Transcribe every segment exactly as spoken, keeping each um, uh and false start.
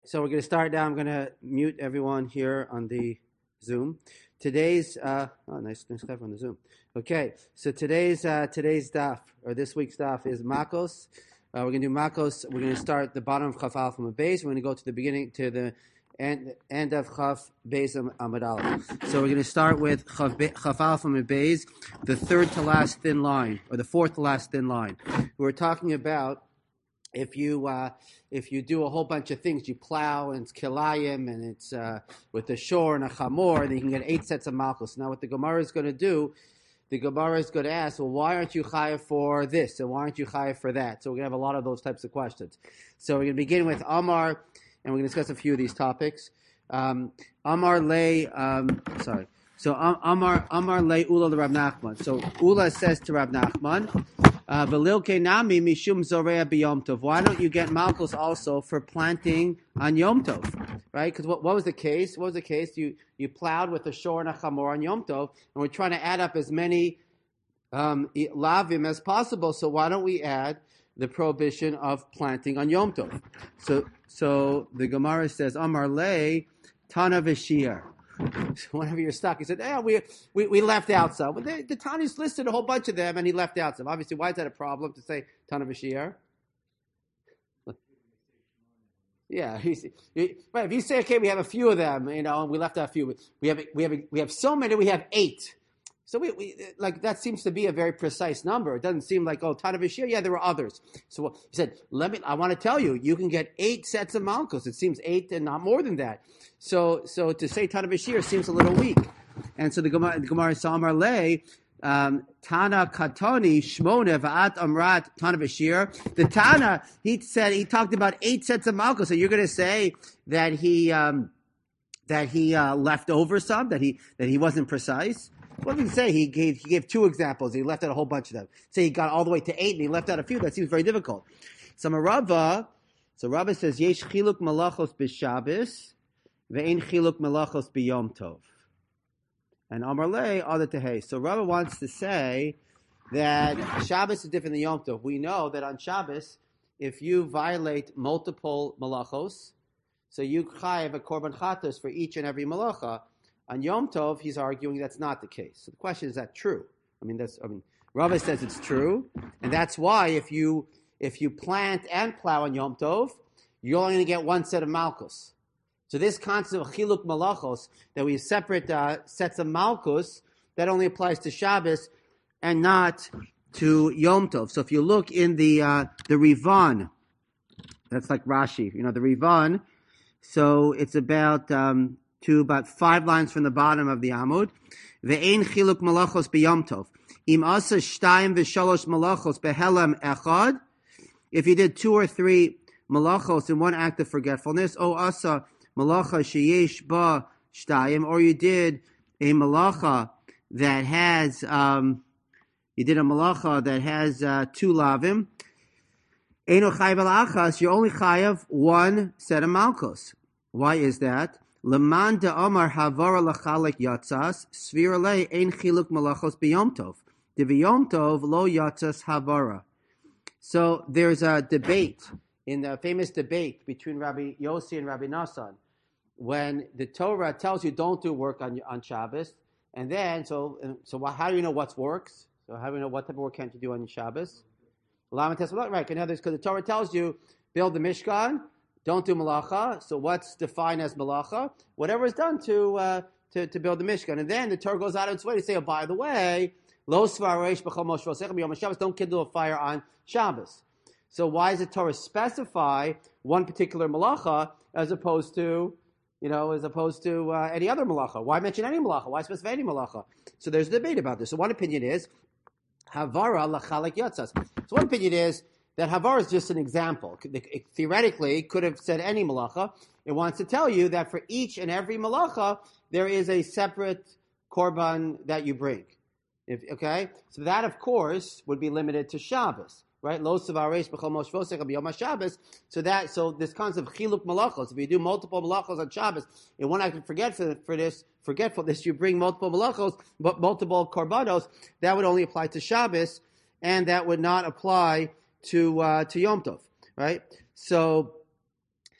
So we're going to start now. I'm going to mute everyone here on the Zoom. Today's uh, oh, nice, nice cover on the Zoom. Okay, so today's uh, today's daf or this week's daf is Makos. Uh, we're going to do Makos. We're going to start at the bottom of Chaf Aleph Amud Beis. We're going to go to the beginning to the end end of Chaf Beis Amud Aleph. So we're going to start with Chaf, Be- Chaf Aleph Amud Beis, the third to last thin line or the fourth to last thin line. We're talking about. If you uh, if you do a whole bunch of things, you plow and it's kilayim and it's uh, with a shor and a chamor, then you can get eight sets of malchus. Now, what the Gemara is going to do, the Gemara is going to ask, well, why aren't you chayav for this and why aren't you chayav for that? So we're going to have a lot of those types of questions. So we're going to begin with Amar, and we're going to discuss a few of these topics. Um, Amar lay, um, sorry. So um, Amar Amar lay Ula to Rav Nachman. So Ula says to Rav Nachman. Uh, nami mishum zorea b'yom tov. Why don't you get malchus also for planting on Yom Tov, right? Because what, what was the case? What was the case? You you plowed with a shor and a chamor on Yom Tov, and we're trying to add up as many um, lavim as possible. So why don't we add the prohibition of planting on Yom Tov? So so the Gemara says Amar lei Tana v'shir. Whenever you're stuck, he said, "Yeah, we we, we left out some." But the, the Tana's listed a whole bunch of them, and he left out some. Obviously, why is that a problem to say Tana v'shir? Yeah, he's, he, right. If you say, "Okay, we have a few of them," you know, and we left out a few. We have we have we have so many. We have eight. So we, we like that seems to be a very precise number. It doesn't seem like oh Tana v'shir. Yeah, there were others. So he said, "Let me. I want to tell you, you can get eight sets of malchus. It seems eight and not more than that." So so to say Tana v'shir seems a little weak. And so the Gemara, the Gemara Samar lay um, Tana Katoni Shmone Va'at Amrat Tana v'shir. The Tana he said he talked about eight sets of malchus. So you're going to say that he um, that he uh, left over some that he that he wasn't precise. What did he say? He gave he gave two examples. He left out a whole bunch of them. Say he got all the way to eight and he left out a few. That seems very difficult. So Rava, so Rava says Yesh chiluk malachos b'Shabbos ve'ein chiluk malachos b'Yom Tov. And Amar lei other tehei. So Rava wants to say that Shabbos is different than Yom Tov. We know that on Shabbos, if you violate multiple malachos, so you chayav a korban chatos for each and every malacha. On Yom Tov, he's arguing that's not the case. So the question is, is that true? I mean, that's. I mean, Rava says it's true, and that's why if you if you plant and plow on Yom Tov, you're only going to get one set of malchus. So this concept of chiluk malachos, that we have separate uh, sets of malchus, that only applies to Shabbos and not to Yom Tov. So if you look in the uh, the Rivan, that's like Rashi, you know, the Rivan. So it's about. Um, to about five lines from the bottom of the Amud. Ve'ein chiluk malachos b'Yom Tov. Im asa shtayim v'shalosh malachos behelam echad. If you did two or three malachos in one act of forgetfulness, o asa malacha sheyesh ba shtayim, or you did a malacha that has, um, you did a malacha that has uh, two lavim, eino chayav al-achas, you're only chayav one set of malchos. Why is that? Leman de Omar Havara lachalek yatzas svir lei ein chiluk malachos b'Yom Tov. De b'Yom Tov lo yatzas havara. So there's a debate in the famous debate between Rabbi Yossi and Rabbi Nassan when the Torah tells you don't do work on on Shabbos, and then so so how do you know what's works? So how do you know what type of work can't you do on Shabbos? Lama Tesla, right? In others, because the Torah tells you build the Mishkan. Don't do malacha. So what's defined as malacha? Whatever is done to uh, to, to build the Mishkan. And then the Torah goes out of its way to say, oh, by the way, lo svareish b'chol moshe v'osechem b'yom Shabbos. Don't kindle a fire on Shabbos. So why does the Torah specify one particular malacha as opposed to, you know, as opposed to uh, any other malacha? Why mention any malacha? Why specify any malacha? So there's a debate about this. So one opinion is havara lachalek yatzas. So one opinion is that Havar is just an example. It theoretically could have said any malacha. It wants to tell you that for each and every malacha, there is a separate korban that you bring. If, okay? So that, of course, would be limited to Shabbos, right? Lo savaresh b'chol moshe v'osechem b'yom Shabbos. So that, so this concept of chiluk malachos, if you do multiple malachos on Shabbos, in one act of forgetful for this, forgetfulness, you bring multiple malachos, but multiple korbanos, that would only apply to Shabbos, and that would not apply to uh, to Yom Tov, right? So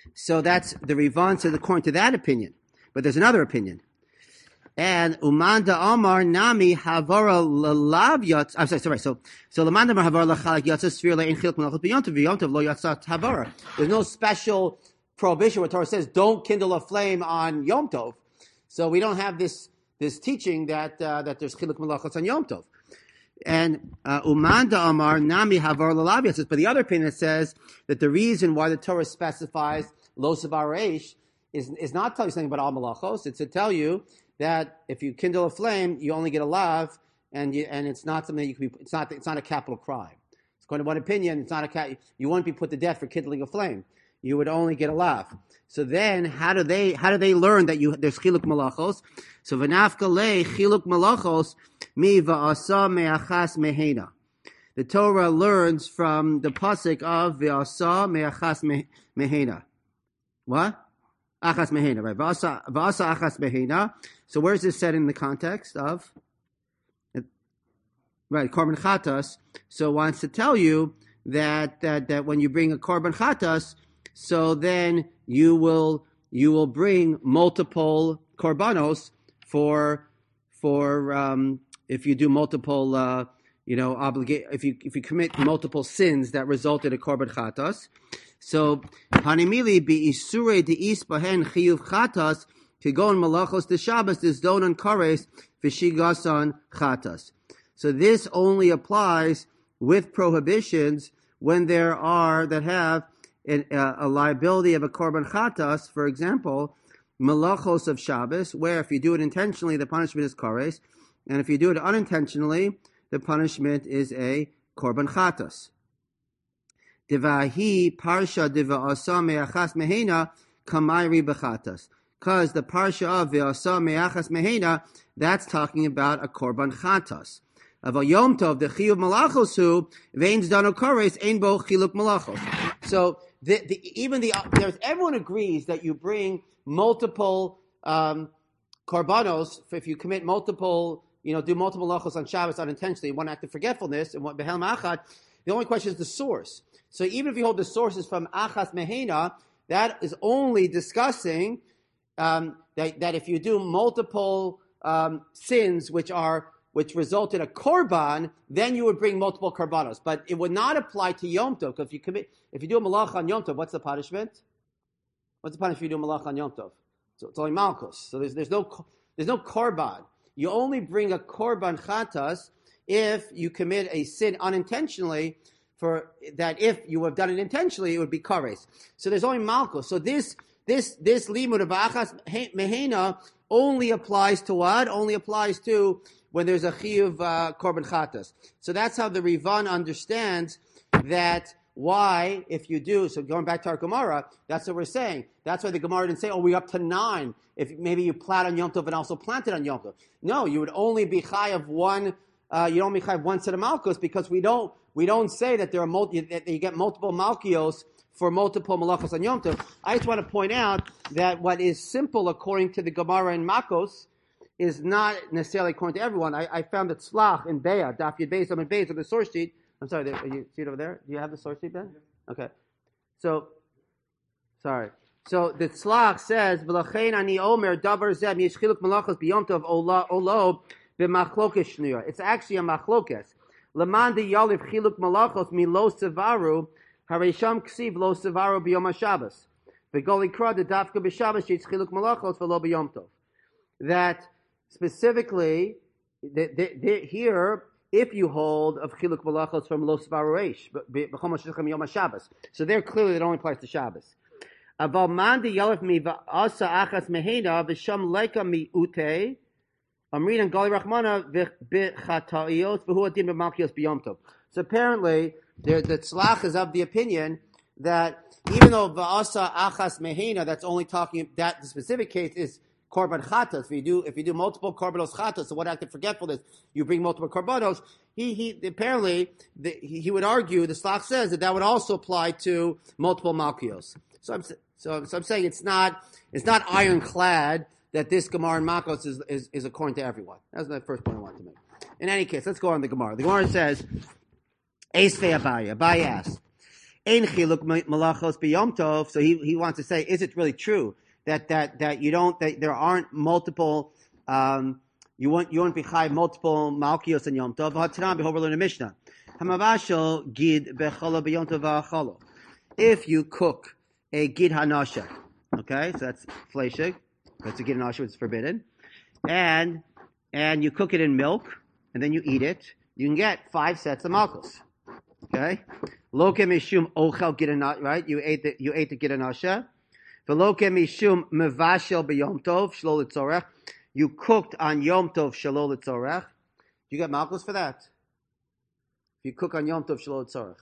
So that's the Rivan says according to that opinion. But there's another opinion. And Umanda Amar Nami Havara Lalav Yatz. I'm sorry, sorry. So, so Lamanda Amar Havara Lachalak Yatzah Sphere Le'in Chiluk Melachos B'Yom Tov B'Yom Tov Lo Yatzah Havara. There's no special prohibition where Torah says don't kindle a flame on Yom Tov. So we don't have this this teaching that uh, that there's Chiluk Melachos on Yom Tov. And uh, Umanda Amar Nami Havara Lalav Yatzah. But the other opinion says that the reason why the Torah specifies Lo Savar Reish is is not tell you something about Al Malachos. It's to tell you that if you kindle a flame, you only get a lav, and you, and it's not something that you can be. It's not. It's not a capital crime. It's according to one opinion. It's not a cat. You won't be put to death for kindling a flame. You would only get a lav. So then, how do they? How do they learn that you there's chiluk malachos? So v'nafka le chiluk malachos mi va'asa me'achas mehena. The Torah learns from the pasuk of v'asa me'achas mehena. What? Achas mehena, right? V'asa v'asa achas mehena. So where is this said in the context of? Right, korban chatas. So it wants to tell you that, that that when you bring a korban chatas, so then you will you will bring multiple korbanos for for um, if you do multiple uh, you know obligate if you if you commit multiple sins that result in a korban chatas. So hanimili bi isure de isbahen chiyuv chatas. Kigon malachos de Shabbos disdonan kares v'shigasan chatas. So this only applies with prohibitions when there are that have a, a liability of a korban chatas. For example, malachos of Shabbos, where if you do it intentionally, the punishment is kares, and if you do it unintentionally, the punishment is a korban chatas. Devahi parsha deva'asa me'achas mehena kamayri b'chatas. Because the parsha of Ve'asa Me'achas Mehena, that's talking about a korban chatas. Of a Yom Tov, the chiyuv malachos hu ve'ein zdano kares ein bo chiluk malachos. So the, the, even the there's everyone agrees that you bring multiple um, korbanos if you commit multiple, you know, do multiple malachos on Shabbos unintentionally, one act of forgetfulness, and one behel ma'achad. The only question is the source. So even if you hold the source is from Achas Mehena, that is only discussing. Um, that, that if you do multiple um, sins which are which result in a korban, then you would bring multiple korbanos. But it would not apply to Yom Tov. Because if you commit, if you do a malach on Yom Tov, what's the punishment? What's the punishment if you do a malach on Yom Tov? So it's only malchus. So there's there's no there's no korban. You only bring a korban chatas if you commit a sin unintentionally. For that, if you have done it intentionally, it would be kares. So there's only malchus. So this. This this limud of achas mehena only applies to what? Only applies to when there's a chiyuv uh, korban chatas. So that's how the Rivan understands that why if you do. So going back to our Gemara, that's what we're saying. That's why the Gemara didn't say, "Oh, we're up to nine." If maybe you plant on Yom Tov and also planted on Yom Tov. No, you would only be chai of one. Uh, you only chai of one set of malchus because we don't we don't say that there are multi, that you get multiple malchios for multiple malachos on Yom Tov. I just want to point out that what is simple according to the Gemara in Makos is not necessarily according to everyone. I, I found that Tzlach in Beah, Daf Yud Beis, Amud Beis, on the source sheet. I'm sorry, there, you see it over there? Do you have the source sheet, Ben? Okay. So, sorry. So the Tzlach says, "V'lachein ani omer davar zeh miyesh chiluk malachos b'Yom Tov olo olo b'machlokes shnuya." It's actually a machlokes. Leman de yalif chiluk malachos milo sevaru. Harisham ksiv lo sevaru b'yom haShabbos. V'goli kra de dafka b'Shabbos sheitz chiluk malachos v'lo b'yom tov. That specifically, the, the, the, here, if you hold of chiluk malachos from lo sevaru reish b'chom hashichem yom haShabbos, so there clearly it only applies to Shabbos. Aval man de yalef mi v'asa achas mehena v'sham leika mi ute amrin and gali rachmana v'chatayos v'hu adin b'malchios b'yom tov. So apparently, the, the tzlach is of the opinion that even though va'asa achas mehena, that's only talking that the specific case is korban chatas. If you do if you do multiple korbanos chatas, so what act of forgetfulness, you bring multiple korbanos. He he apparently the, he, he would argue the tzlach says that that would also apply to multiple malchios. So I'm so, so I'm saying it's not it's not ironclad that this Gemara in Makos is, is is according to everyone. That's the first point I wanted to make. In any case, let's go on the Gemara. The Gemara says. Esvei Abaye. Abaye asks, Ein chiluk malachos b'yom tov. So he he wants to say, is it really true that that that you don't that there aren't multiple um, you want you won't be chai multiple malchios in Yom Tov? Hatanan behold, we're learning Mishnah. Hamavashel gid bechala b'yom tov v'achalo. If you cook a gid hanasha, okay, so that's fleshig. That's a gid hanasha, which is forbidden, and and you cook it in milk, and then you eat it. You can get five sets of malchus. Okay, loke mishum ochel gid hanasha, right? You ate the you ate the gid hanasha. Veloke mishum mevashel b'yom tov shlo l'tzorech. You cooked on Yom Tov shelo l'tzorech. You get malchus for that. If you cook on Yom Tov shelo l'tzorech.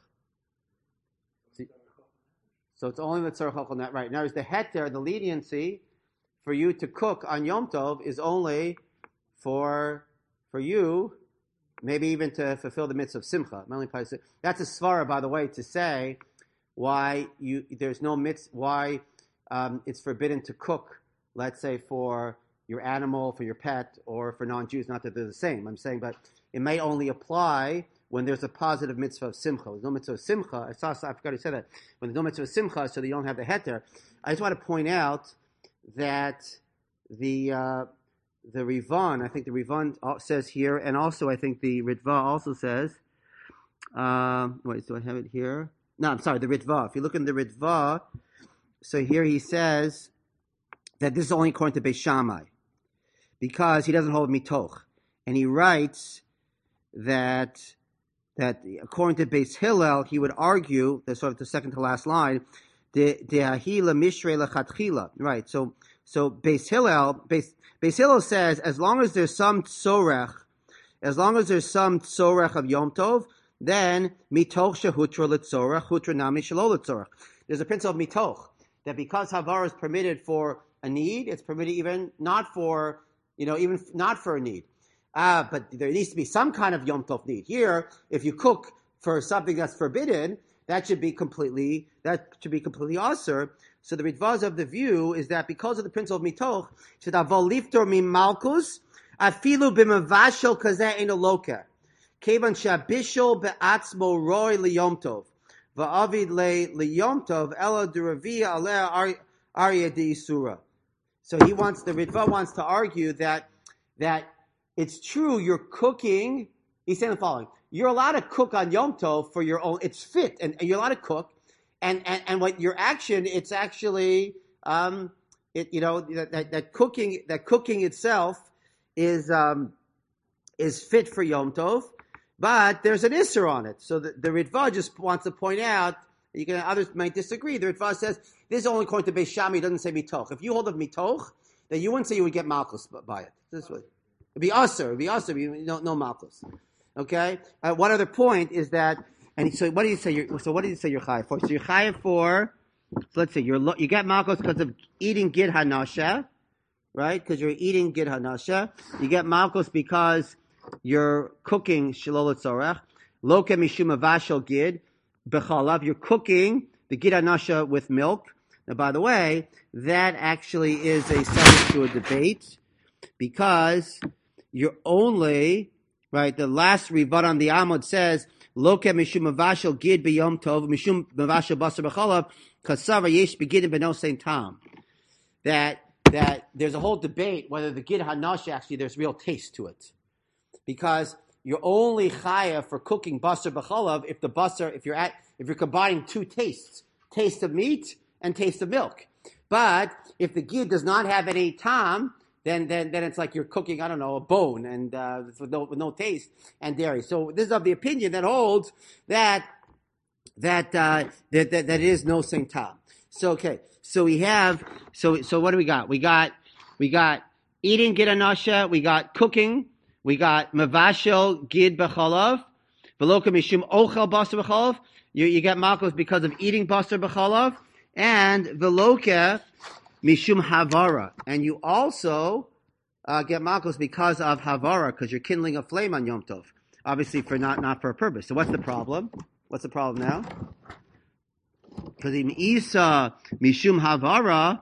So it's only the tzorech on that, right? Now, is the heter, the leniency for you to cook on Yom Tov is only for for you, maybe even to fulfill the mitzvah of simcha. That's a svara, by the way, to say why you there's no mitzvah, why um, it's forbidden to cook, let's say, for your animal, for your pet, or for non-Jews. Not that they're the same, I'm saying, but it may only apply when there's a positive mitzvah of simcha. There's no mitzvah of simcha. I saw, I forgot to say that. When there's no mitzvah of simcha, so that you don't have the heter. I just want to point out that the uh, the Rivan, I think the Rivan says here, and also I think the Ritva also says, uh, wait, do I have it here? No, I'm sorry, the Ritva. If you look in the Ritva, so here he says that this is only according to Beis Shammai, because he doesn't hold mitoch. And he writes that that according to Beis Hillel, he would argue, that's sort of the second to last line, de ahila mishrei lechatchila. Right. So so Beis Hillel, Beis, Beis Hillel says as long as there's some tzorech, as long as there's some tzorech of Yom Tov, then mitoch shehutra letzorech, hutra nami shelo letzorech. There's a principle of mitoch that because havara is permitted for a need, it's permitted even not for, you know, even not for a need. Ah, uh, but there needs to be some kind of Yom Tov need. Here, if you cook for something that's forbidden, that should be completely, that should be completely asur. So the Ritvaz of the view is that because of the principle of mitoch, should avol liftor mi malchus, afilu b'mavashel kazeh eno loka. Kevan shabishol be'atzmo roy liyom tov. Va'avid le liyom tov, ela duravia alea arya de isura. So he wants, the Ritva wants to argue that, that it's true you're cooking, he's saying the following, you're allowed to cook on Yom Tov for your own, it's fit, and, and you're allowed to cook, and, and, and what your action, it's actually, um, it, you know, that, that, that cooking, that cooking itself is, um, is fit for Yom Tov, but there's an Isser on it. So the, the Ritva just wants to point out, you can, others might disagree. The Ritva says, this is only according to Beis Shammai, it doesn't say mitoch. If you hold of mitoch, then you wouldn't say you would get malchus by it. This way. It'd be usher, it'd be usher, it'd be no, no malchus. Okay? Uh, one other point is that, and so what do you say, you're, so what do you say you're chayav for? So you're chayav for, so let's say, you're, you get malchus because of eating gid hanasha, right? Because you're eating gid hanasha. You get malchus because you're cooking shelo l'tzorech. Loke mishum avashel gid. Bechalav, you're cooking the gid hanasha with milk. Now, by the way, that actually is a subject to a debate because you're only, right, the last Rivat on the Amud says, Loke mishum mavashel gid b'yom tov, mishum mavashel basar b'chalav, kasava yesh begidim b'no sein tam. That, that there's a whole debate whether the gid hanasha actually there's real taste to it. Because you're only chaya for cooking basar b'chalav if the basar, if you're at, if you're combining two tastes, taste of meat and taste of milk. But if the gid does not have any tam, then then then it's like you're cooking, I don't know, a bone and uh, with no with no taste and dairy. So this is of the opinion that holds that that uh, that, that that is no same tam. So okay, so we have so so what do we got? We got we got eating gid hanasha, we got cooking. We got mavashel gid b'chalav, v'loka mishum ochel basar b'chalav. You you get malchus because of eating basar b'chalav, and v'loka mishum havara, and you also uh, get malchus because of havara, because you're kindling a flame on Yom Tov, obviously for not not for a purpose. So what's the problem? What's the problem now? Because in isa mishum havara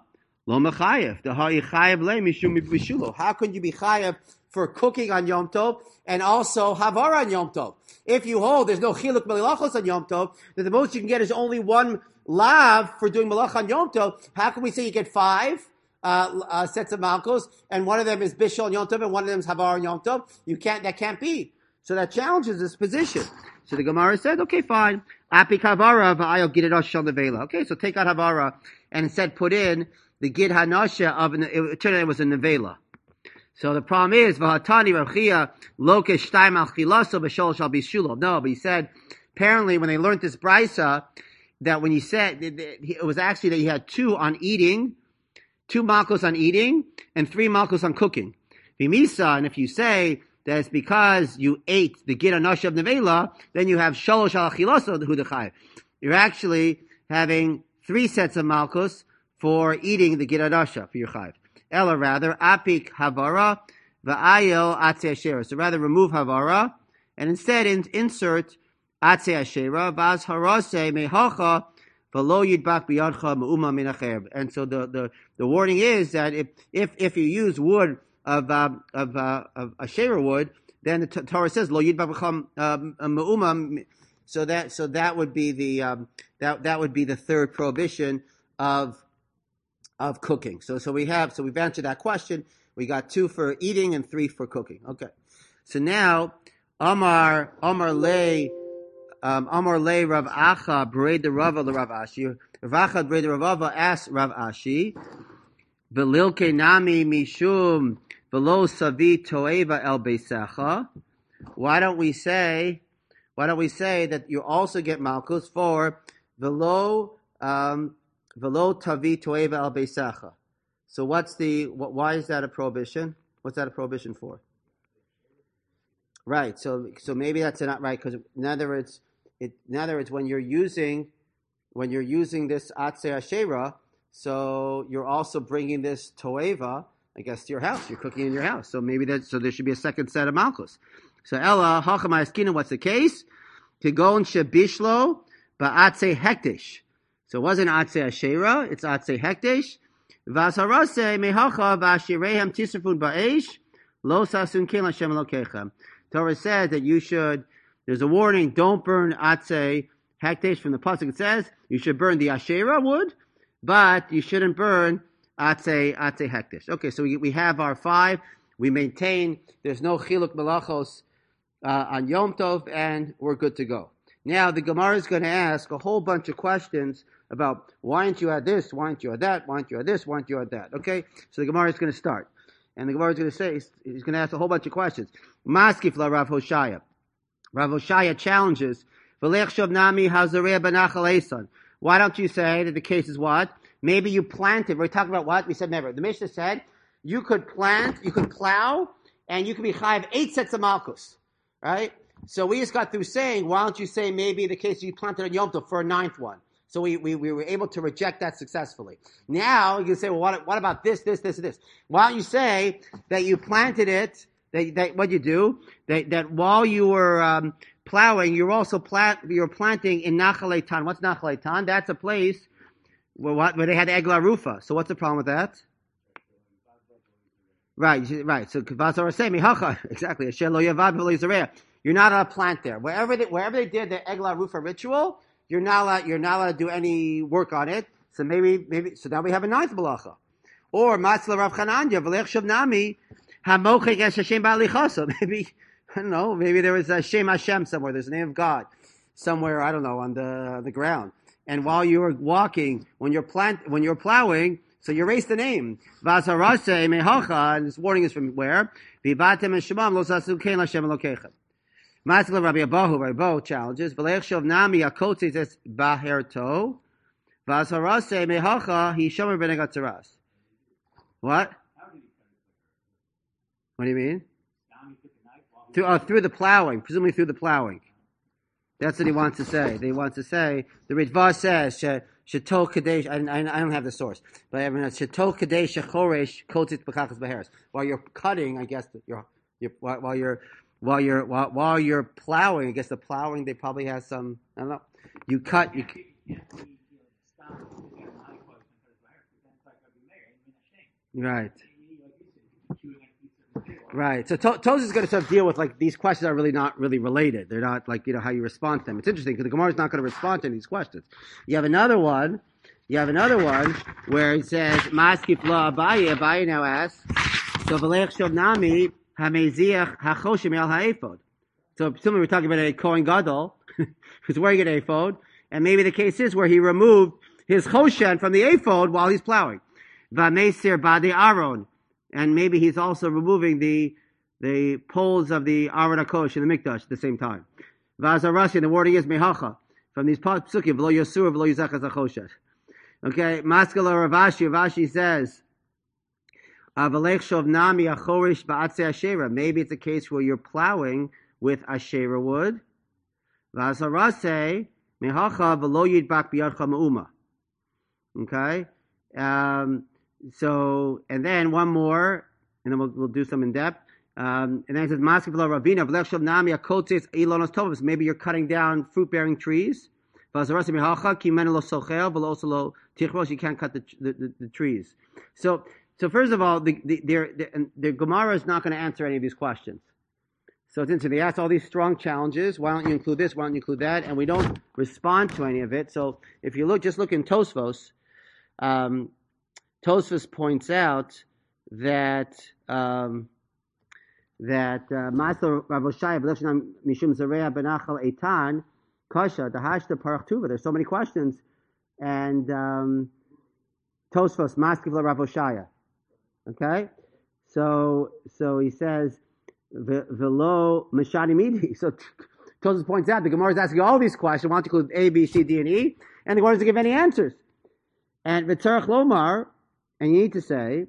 Lo mechayev. The ha'ichayev le mishum bishulo. How can you be chayev for cooking on Yom Tov and also havara on Yom Tov? If you hold there's no chiluk melachos on Yom Tov, that the most you can get is only one lav for doing malach on Yom Tov, how can we say you get five uh, uh, sets of malchus and one of them is bishul on Yom Tov and one of them is havara on Yom Tov? You can't. That can't be. So that challenges this position. So the Gemara said, okay, fine. Apik havara v'ayil gid hanasha nevela. Okay, so take out havara and instead put in the gid hanasha of an, it turned out it was a nevela. So the problem is, v'hatani Rav Chia lokesh shtayim al chilaso b'shol shal bishulov. No, but he said, apparently when they learned this brisa, that when he said, it was actually that he had two on eating, two malchus on eating, and three malchus on cooking. V'misa, and if you say that it's because you ate the gid hanasha of nevela, then you have shalosh al chilaso hudachai. You're actually having three sets of malchus for eating the gid hanasha for your chayv. Ella rather, apik havara v'ayil atzei ashera. So rather remove havara and instead in, insert atzei ashera v'az harase mehacha v'lo yidbak biyadcha me'uma min acher. And so the, the, the warning is that if if, if you use wood of uh, of uh, of ashera wood, then the Torah says lo yidbak b'cham me'uma. So that so that would be the um, that that would be the third prohibition of. Of cooking. So, so we have, so we've answered that question. We got two for eating and three for cooking. Okay. So now, Amar, Amar Le, um, Amar Le Rav Acha, B'rei de Rava le Rav Ashi. Rav Acha, B'rei de Rava asked Rav Ashi, V'lilke nami mishum, v'lo savi toeva el beisecha. Why don't we say, why don't we say that you also get malchus for v'lo, um, Velo tavi toeva al beisacha. So what's the, what, why is that a prohibition? What's that a prohibition for? Right, so so maybe that's not right, because in other words, it, in other words, when you're using, when you're using this atzei ashera, so you're also bringing this toeva, I guess, to your house. You're cooking in your house. So maybe that, so there should be a second set of malchus. So Ella, hachama eskina, what's the case? Tigon shebishlo ba'atzei hektish. So it wasn't atzei ashera, it's atzei hekdesh. V'asarase mehacha v'ashirehem tisrafun ba'esh lo sasun kel Hashem Elokechem. Torah says that you should, there's a warning, don't burn atzei hekdesh. From the pasuk it says you should burn the ashera wood, but you shouldn't burn atzei atzei hekdesh. Okay, so we, we have our five. We maintain there's no chiluk melachos uh, on Yom Tov, and we're good to go. Now the Gemara is going to ask a whole bunch of questions about why don't you add this, why don't you add that, why don't you add this, why don't you add that, okay? So the Gemara is going to start. And the Gemara is going to say, he's going to ask a whole bunch of questions. Maskif la Rav Hoshaya. Rav Hoshaya challenges, V'lech shav nami hazareh benachal eson. Why don't you say that the case is what? Maybe you planted, we're talking about what? We said never. The Mishnah said, you could plant, you could plow, and you could be chayav eight sets of malchus, right? So we just got through saying, why don't you say maybe the case you planted on Yom Tov for a ninth one? So we, we, we were able to reject that successfully. Now you can say, well, what, what about this, this, this, and this? Why don't you say that you planted it, that, that what you do, that, that while you were um, plowing, you're also plant, you're planting in Nachal Eitan. What's Nachal Eitan? That's a place where, what, where they had Egla Rufa. So what's the problem with that? Right, right. So Kavazar say mihacha, exactly. You're not allowed to plant there. Wherever they, wherever they did the Egla Rufa ritual, you're not allowed, you're not allowed to do any work on it. So maybe, maybe, so now we have a ninth malacha. Or Matzla Rav Chananya, V'lech Shav Nami, Hamochek Es Hashem Ba'alichasa. Maybe, I don't know, maybe there was a Shem Hashem somewhere. There's a name of God somewhere, I don't know, on the, the ground. And while you were walking, when you're plant, when you're plowing, so you erase the name. V'asarase mehacha, and this warning is from where? V'batem and Shemam lo sasu kein Hashem Elokechem. Matzla Rabbi Abahu, Rabbi Abahu challenges, V'lech Shav Nami Akotze Es Baherto, V'asarase mehacha, He Shomer B'nei Gatzaras. What? What do you mean? Through, oh, through the plowing, presumably through the plowing. That's what he wants to say. They want to say, the Ritva says, Shetol Kadesh, I, I, I don't have the source, but I mean, Shetol Kadesh Shechoresh Kotzit B'chachas Beheres. While you're cutting, I guess, you're, you're, while you're, while you're, while, while you're plowing, I guess the plowing, they probably have some, I don't know, you cut, you Right. Right. So to- Toz is going to sort of deal with like these questions are really not really related. They're not like, you know, how you respond to them. It's interesting because the Gemara is not going to respond to these questions. You have another one. You have another one where it says, Maskif la Abaye. Abaye now asks, so V'lech Shov Nami HaMeziach HaChoshim El HaEphod. So similarly, we're talking about a Kohen Gadol who's wearing an ephod, and maybe the case is where he removed his Choshen from the ephod while he's plowing. V'Meisir Badi Aaron. And maybe he's also removing the the poles of the Aron HaKosh in the Mikdash at the same time. V'azarasi, the wording is mehacha. From these psukim, v'lo yosur, v'lo yizach hazachoshet. Okay, Maskala Ravashi, Ravashi says, Avalech shov nami achorish ba'atze ashera. Maybe it's a case where you're plowing with ashera wood. V'azarasi, mehacha, v'lo yidbak biyadcha ma'uma. Okay? Um... So, and then one more, and then we'll, we'll do some in depth. Um, and then it says, Maskif la Ravina, v'lechshav nami akotzes ilonos tovos. Maybe you're cutting down fruit-bearing trees. V'azarasi mihacha ki men lo sochel v'lo oslo tichros. You can't cut the, the, the, the trees. So, so first of all, the the, the, the Gemara is not going to answer any of these questions. So it's interesting. They ask all these strong challenges. Why don't you include this? Why don't you include that? And we don't respond to any of it. So if you look, just look in Tosfos. Um, Tosfos points out that um, that Master Rav Oshaya B'Lefshanam Mishum Zareya Benachal Eitan Kasha Dahashta Parach Tuva. There's so many questions, and um, Tosfos Maskif La Rav Oshaya. Okay, so so he says Velo Mishani Midi. So Tosfos points out the Gemara is asking all these questions. Want to include A, B, C, D, and E, and the Gemara doesn't give any answers. And V'Tzarech Lomar. And you need to say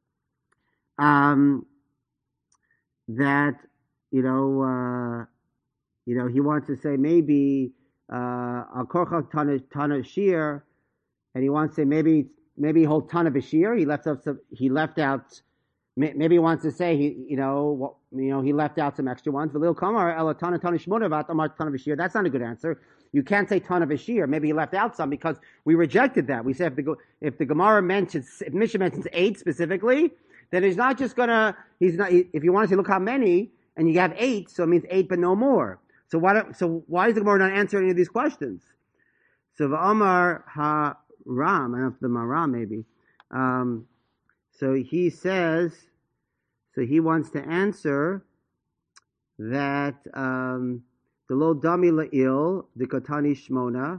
um, that, you know, uh, you know, he wants to say maybe al korcha tana shir, and he wants to say maybe maybe he holds tana b'shir. He left out some, he left out. Maybe he wants to say he, you know, you know, he left out some extra ones. V'lil kamar ela tana tana shmona v'atamar tana b'shir. That's not a good answer. You can't say ton of a shear. Maybe he left out some because we rejected that. We said if the if the Gemara mentions, if Mishnah mentions eight specifically, then he's not just gonna. He's not. If you want to say look how many, and you have eight, so it means eight but no more. So why? Don't, so why is the Gemara not answering any of these questions? So V'Amar Ha Ram, I don't know if the Maram maybe. Um, so he says. So he wants to answer that. Um, The lo dami la'il, the katani shmona,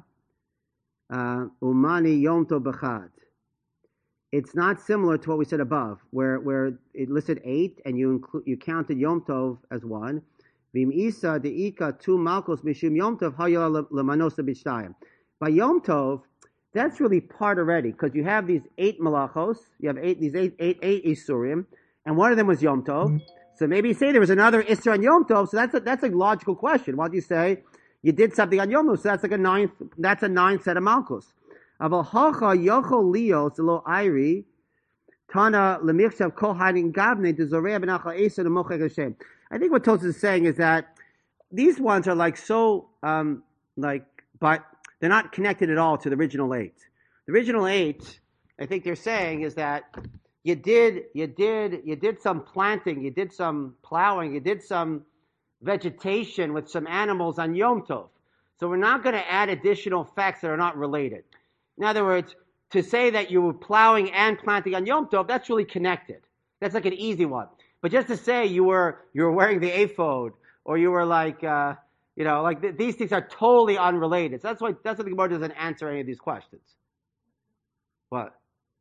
umani yom tov b'chad. It's not similar to what we said above, where where it listed eight and you include you counted yom tov as one. Vim isa deika two malchus mishum yom tov hayala lemanosa b'shtayim. By yom tov, that's really part already because you have these eight malachos, you have eight these eight eight eight isurim, and one of them was yom tov. Mm-hmm. So maybe you say there was another Isra on Yom Tov, so that's a, that's a logical question. Why do you say you did something on Yom Tov? So that's like a ninth, that's a ninth set of Malchus. Aval hacha yochol lios lo iri tana lemichshav kol hiding gavne de zorea benachal esa de mochek Hashem. I think what Tosfos is saying is that these ones are like so, um, like, but they're not connected at all to the original eight. The original eight, I think they're saying is that You did, you did, you did some planting, you did some plowing, you did some vegetation with some animals on Yom Tov. So we're not going to add additional facts that are not related. In other words, to say that you were plowing and planting on Yom Tov, that's really connected. That's like an easy one. But just to say you were you were wearing the ephod, or you were like, uh, you know, like th- these things are totally unrelated. So that's why that's why the Gemara doesn't answer any of these questions. What?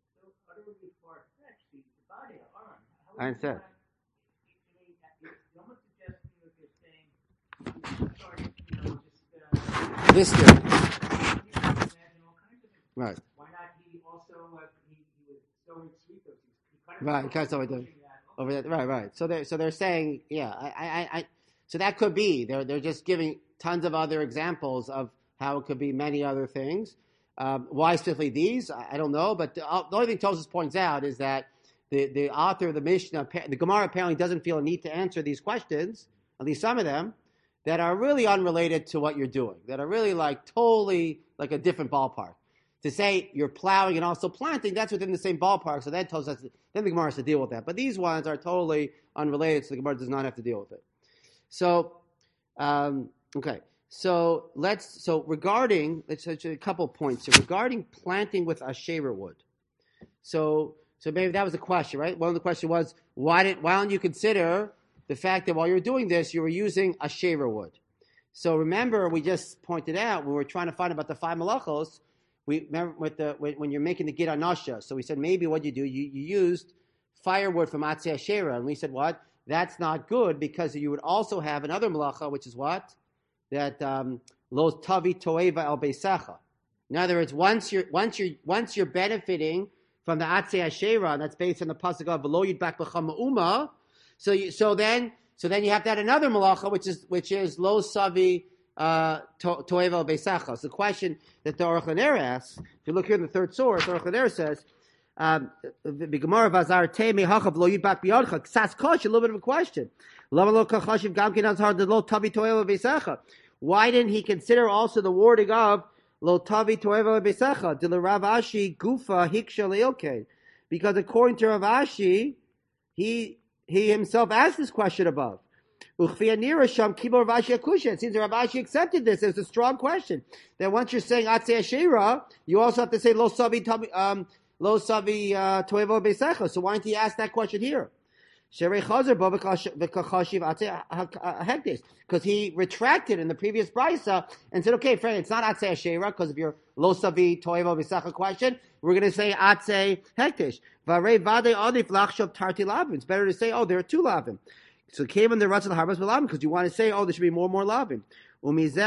I understand. This thing. Right. Why not he also uh, he, he was sowing sweet potatoes? Right, kind of over, over there. Right, right. So they're so they're saying, yeah, I, I, I so that could be. They're they're just giving tons of other examples of how it could be many other things. Um, why specifically these? I, I don't know, but the, the only thing Tosfos points out is that The, the author of the Mishnah, the Gemara apparently doesn't feel a need to answer these questions, at least some of them, that are really unrelated to what you're doing, that are really like totally like a different ballpark. To say you're plowing and also planting, that's within the same ballpark. So that tells us, then the Gemara has to deal with that. But these ones are totally unrelated, so the Gemara does not have to deal with it. So, um, okay. So let's, so regarding, let's a couple points here. Regarding planting with Asherah wood. So, so maybe that was the question, right? One of the question was, why did, why don't you consider the fact that while you were doing this, you were using Asherah wood? So remember, we just pointed out, when we were trying to find about the five malachos, we remember with the, when, when you're making the Gid Hanasha. So we said, maybe what you do, you, you used firewood from Atzei Asherah. And we said, what? That's not good, because you would also have another malacha, which is what? That um, lo tavi toeva el beisecha. In other words, once you're once you're once you're benefiting from the Atzei Asherah, and that's based on the pasuk of v'lo yidbak b'cha ma'uma. So you, so then so then you have to add another malacha, which is which is lo savi uh, toeva el beisecha. So the question that the Aruch LaNer asks, if you look here in the third source, Aruch LaNer says, Um, the Gemara Vazar Te Mehachav Lo Yidbak Biyadcha Ksas Kosh, a little bit of a question. Why didn't he consider also the wording of Lo Tavi Toeva Besecha? Dil Rav Ashi Gufa Hiksha Leilke? Because according to Rav Ashi, he he himself asked this question above. It seems Rav Ashi accepted this as a strong question. That once you're saying Atzei Asherah, you also have to say Lo Savi um Lo Savi Toevo Beisecha. So why didn't he ask that question here? Because he retracted in the previous brisa and said, okay, friend, it's not Atzei Asherah because of your Lo Savi Toevo Beisecha question. We're going to say Atzei Hektish. It's better to say, oh, there are two lavim. So it came in the Ratzal Harbas Lavim because you want to say, oh, there should be more and more lavim. So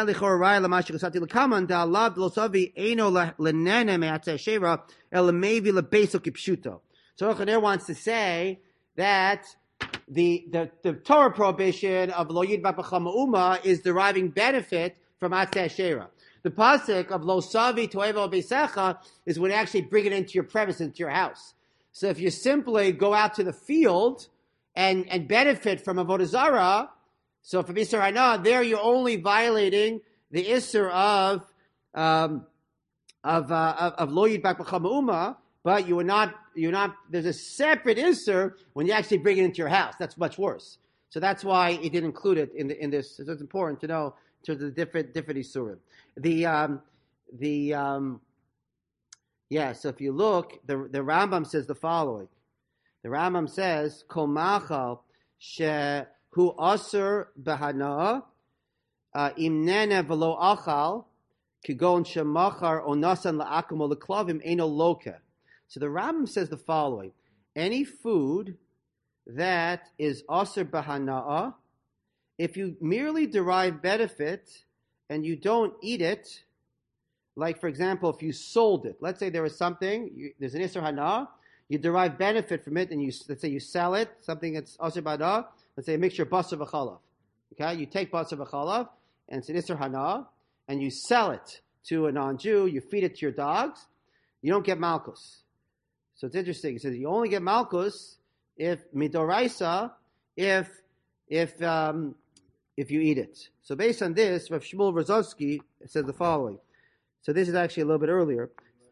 Chaner wants to say that the, the, the Torah prohibition of Lo Yidbak B'cha Ma'uma is deriving benefit from Atzei Asherah. The pasuk of Lo Savi Toevo Beisecha is when you actually bring it into your premise, into your house. So if you simply go out to the field and, and benefit from Avodah Zarah, so for Isser Hana, there you're only violating the Isser of um, of, uh, of of Lo Yidbak B'cha Ma'uma, but you are not you're not. There's a separate Isser when you actually bring it into your house. That's much worse. So that's why he didn't include it in the, in this. So it's important to know in terms of the different different Isurim. The um, the um, yeah. So if you look, the the Rambam says the following. The Rambam says Kol Machal she. Hu aser behana imnene velo achal kigon shemachar onasan la'akum o leklavim eno loke. So the Rambam says the following: any food that is aser behana, if you merely derive benefit and you don't eat it, like for example, if you sold it, let's say there was something, you, there's an iser hana, you derive benefit from it, and you let's say you sell it, something that's aser behana. Let's say a mixture of basar v'chalav. Okay, you take basar v'chalav, and it's an Isser Hana, and you sell it to a non-Jew, you feed it to your dogs, you don't get malchus. So it's interesting. He says you only get malchus if midoraisa, if if um, if you eat it. So based on this, Rav Shmuel Rozovsky says the following. So this is actually a little bit earlier.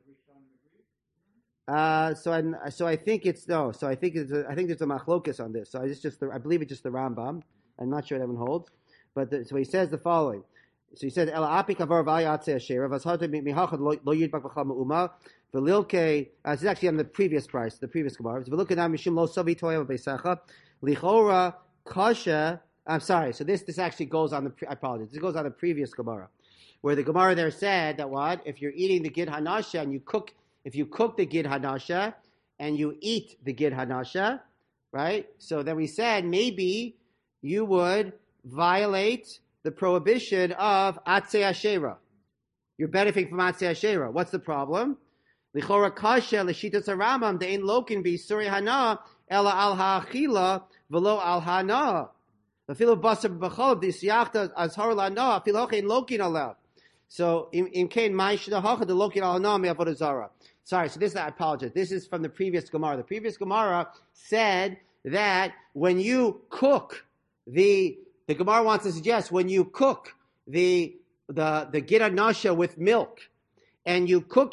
Uh, so I so I think it's no. So I think it's a, I think there's a machlokas on this. So I just just the, I believe it's just the Rambam. I'm not sure that one holds, but the, so he says the following. So he said Ela api kavar v'ayatzei asherah v'ashatu mihachad lo yidbak b'chal ma'uma v'lilke. This is actually on the previous price, the previous gemara. V'lilke nam mishum lo savi toya v'beisecha lichora kasha. I'm sorry. So this this actually goes on the. I apologize. This goes on the previous gemara, where the gemara there said that what if you're eating the Gid Hanasha and you cook. If you cook the Gid Hanasha and you eat the Gid Hanasha, right? So then we said maybe you would violate the prohibition of Atzei Asherah. You're benefiting from Atzei Asherah. What's the problem? Lichora kasha l'shitas haRambam de'ein lokin b'Yisuri hana ela al ha'achila v'lo al hana. V'filu basar b'chol d'siyachta azhar lana afilu hochein lokin alav. So in kain ma'ishna hacha the lokin al hana me'avodah zarah. Sorry, so this, I apologize. This is from the previous Gemara. The previous Gemara said that when you cook the, the Gemara wants to suggest when you cook the, the, the Gid Hanasha with milk and you cook it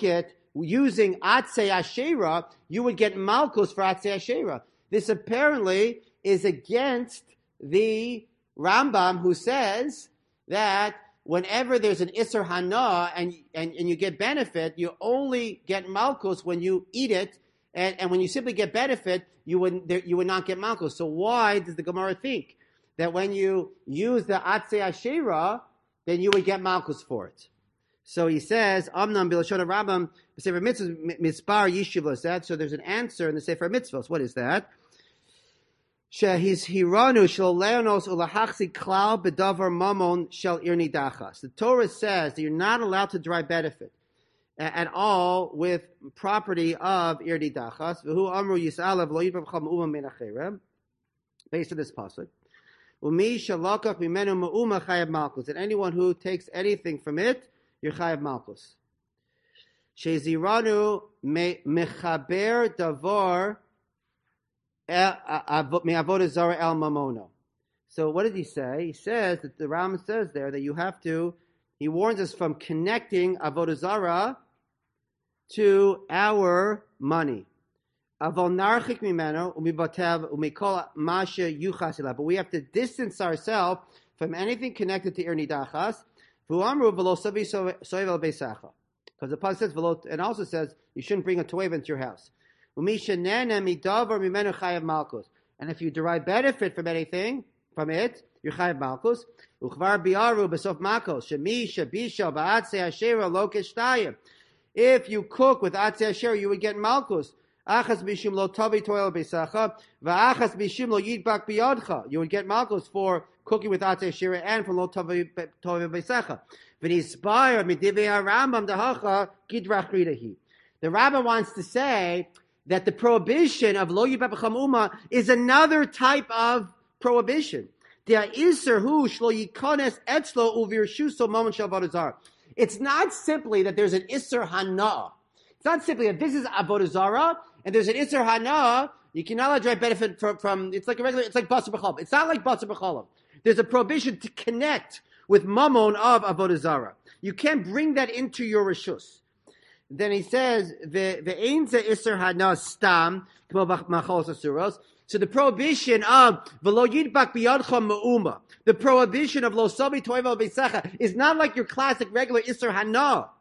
using Atzei Asherah, you would get Malchus for Atzei Asherah. This apparently is against the Rambam, who says that whenever there's an Isser Hana and, and, and you get benefit, you only get Malchus when you eat it, and, and when you simply get benefit, you would, there, you would not get Malchus. So why does the Gemara think that when you use the Atzei Asherah, then you would get Malchus for it? So he says, Amnam Bilashon Rambam, Sefer Mitzvahs, Mitzbar Yishivos, that. So there's an answer in the Sefer Mitzvahs. What is that? Shehis Hiranu Shel Leonos Ulahachsi Klau Bedavar Mamon Shel Irni Dachas. The Torah says that you're not allowed to derive benefit at all with property of Irni Dachas. V'hu Amru Yisalav Lo Yibam Cham Uma Min Acherem. Based on this pasuk. Umi Shalakach Mimenu Ma'uma Chayav Malchus. And anyone who takes anything from it, you're Chayav Malchus. Sheziranu Mechaber Davar Me'avodah Zara El Mamono. So what did he say? He says that the Ram says there that you have to, he warns us from connecting Avodah Zara to our money. Avol narchik mimeno umibatev umikol masha yuchasila. But we have to distance ourselves from anything connected to Irni Dachas. V'uamru v'lo savi soevel beisacha. Because the pasuk says, v'lo, and also says, you shouldn't bring a toeva into your house. And if you derive benefit from anything, from it, you're chayav malchus. If you cook with atzei asher, you would get malchus. You would get malchus for cooking with atzei asher and from lo tavi beisacha. The Rabbi wants to say that the prohibition of lo yibach b'chamuma is another type of prohibition. It's not simply that there's an Isser Hana. It's not simply that this is Avodah Zarah and there's an Isser Hana. You cannot derive benefit from, from, it's like a regular, it's like Basar B'chalav. It's not like Basar B'chalav. There's a prohibition to connect with Mammon of Avodah Zarah. You can't bring that into your Rishus. Then he says, "Ve'ein ze iser hana stam k'mo machos asuros." So the prohibition of v'lo yidbak biyadcha me'uma, the prohibition of lo sabi toivel beisacha, is not like your classic regular iser hana.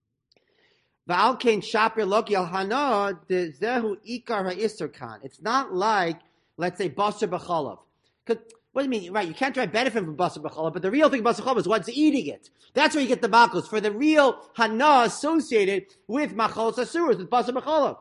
V'al kein shaper loki al hana de zehu ikar ha'isser kan. It's not like, let's say, basar b'chalav. What do you mean? Right, you can't try to benefit from basar b'chalav, but the real thing basar b'chalav is what's eating it. That's where you get the malchus, for the real hana associated with machos asuros, with basar b'chalav.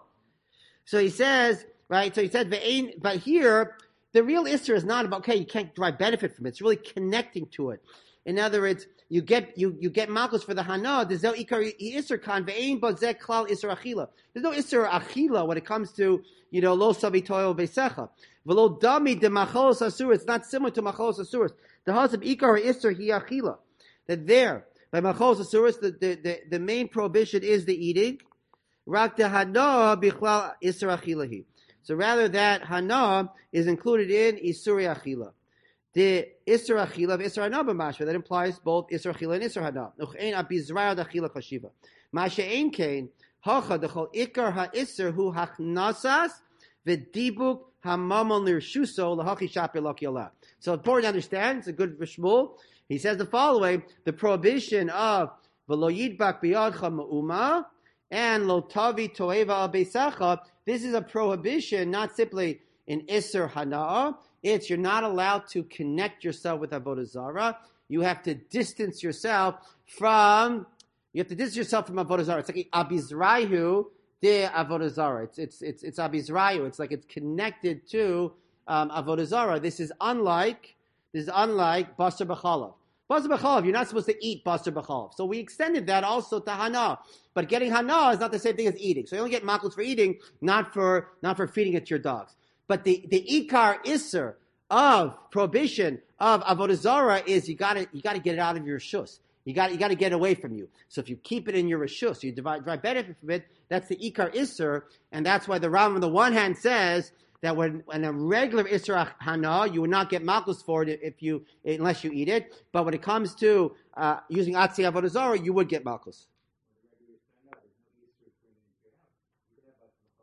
So he says, right, so he said, but here, the real isser is not about, okay, you can't derive benefit from it. It's really connecting to it. In other words, you get you you get malchus for the hana. There's no ikar isser kan ve'ein bazek klal isser achila. There's no isser achila when it comes to, you know, lo savi toil beisecha. V'lo dami de machos asur. It's not similar to machos asuros. The house of ikar isser hi achila. That there by machos asuros, the, the the the main prohibition is the eating. Rak de hana bichlal isser achilahi. So rather that hana is included in isuri achila. The Isra Achila of Isra Hana b'mashva, that implies both Isra Achila and Isra Hana. Nuch'ein abizraya d'achila chashiva. Masha ein kein, hacha d'chol ikar ha'isr hu hachnasas v'dibuk ha'mamon lirshuso l'hachi shaper laki Allah. So important to understand, it's a good Shmuel. He says the following, the prohibition of v'lo yidbak biyadcha ma'uma and lo tavi toeva al beisacha, this is a prohibition, not simply in Isra Hana. It's you're not allowed to connect yourself with Avodah Zarah. You have to distance yourself from. You have to distance yourself from Avodah Zarah. It's like Abizrayu de Avodah Zarah. It's it's it's it's Abizrayu. It's like it's connected to um, Avodah Zarah. This is unlike this is unlike Basar B'chalav. Basar B'chalav, you're not supposed to eat Basar B'chalav. So we extended that also to Hana. But getting Hana is not the same thing as eating. So you only get makos for eating, not for not for feeding it to your dogs. But the, the ikar isser of prohibition of avodah zarah is you gotta you gotta get it out of your rishus. You got you got to get away from you. So if you keep it in your rishus, you derive benefit from it. That's the ikar isser, and that's why the Ram on the one hand says that when, when a regular isser hana, you will not get malchus for it if you unless you eat it. But when it comes to uh, using atzei avodah zarah, you would get malchus.